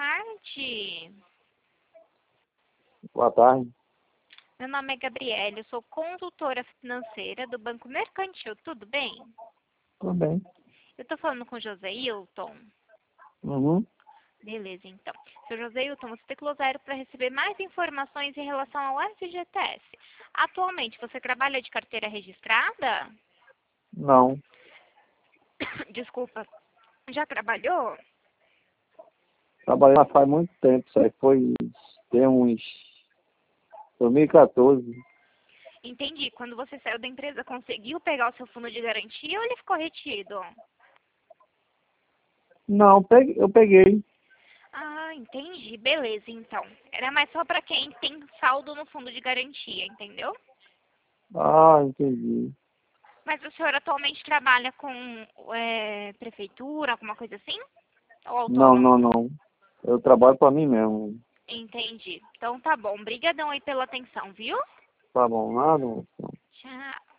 tarde. Boa tarde. Meu nome é Gabriela, eu sou consultora financeira do Banco Mercantil, tudo bem? Tudo bem. Eu tô falando com o José Hilton. Uhum. Beleza, então. Seu José Hilton, você teclou 0 para receber mais informações em relação ao FGTS. Atualmente, você trabalha de carteira registrada? Não. Desculpa. Já trabalhou? Trabalhei lá faz muito tempo, isso aí tem uns 2014. Entendi. Quando você saiu da empresa, conseguiu pegar o seu fundo de garantia ou ele ficou retido? Não, eu peguei. Ah, entendi. Beleza, então. Era mais só para quem tem saldo no fundo de garantia, entendeu? Ah, entendi. Mas o senhor atualmente trabalha com prefeitura, alguma coisa assim? Ou Não, autônomo? não, não. Eu trabalho para mim mesmo. Entendi. Então tá bom. Obrigadão aí pela atenção, viu? Tá bom, nada. Tchau.